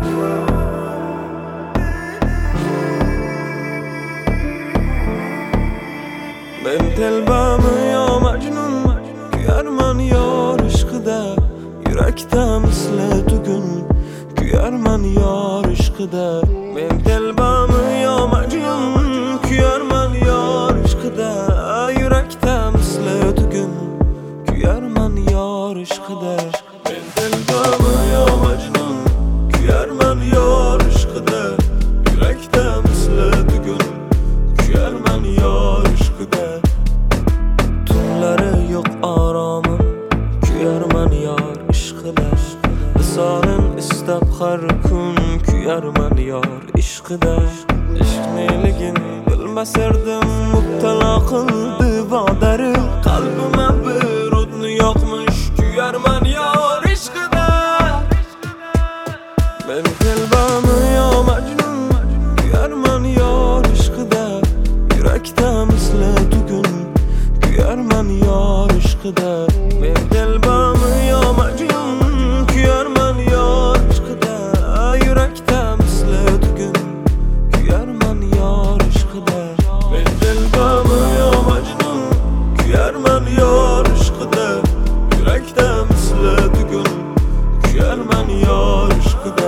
Men telbami yo majnun, kuyarman yor ishqida. Yurakda misli tugun, kuyarman yor ishqida. Men telbami yo majnun, kuyarman yor ishqida. Yurakda misli tugun, kuyarman yor ishqida. Men telbami yo majnun, kuyarman yor ishqida. Yurakda misli tugun, kuyarman yor ishqida. Tunlari yo'q oromim, kuyarman yor ishqida. Visolin istab har kun, kuyarman yor ishqida. Ishq neligin bilmasardim, mubtalo qildi vodari. Qalbima bir o'tni yoqmish, kuyarman yor ishqida. Men telbami yo majnun, kuyarman yor ishqida. Yurakda misli tugun, kuyarman yor ishqida. Men telbami yo majnun, kuyarman yor ishqida. Yurakda misli tugun, kuyarman yor ishqida. Men telbami yo majnun, kuyarman yor ishqida. Yurakda misli tugun, kuyarman yor ishqida.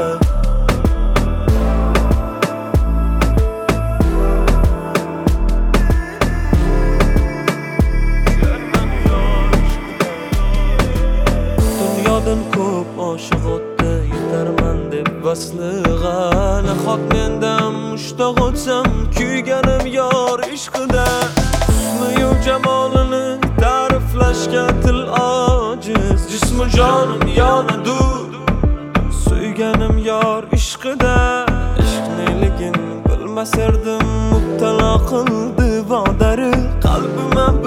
Dunyodan ko'p oshiq o'tdi, yetarman deb vaslig'a. Nahot mendan mushtaq o'tsam, kuyganim yor ishqida. Husni-yu jamolini ta'riflashga til ojiz. Jismu jonim yonadi, suyganim yor ishqida. Ishq neligin bilmasardim, mubtalo qildi vodari. Qalbima